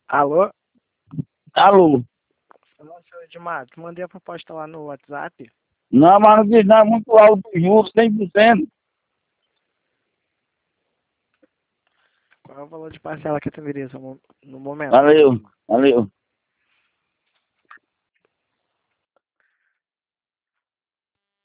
Alô? Alô? Alô, senhor Edmar, te mandei a proposta lá no WhatsApp. Não, mas não diz não, é muito alto o juros, 100%. Qual é o valor de parcela que tu viria no momento? Valeu, valeu.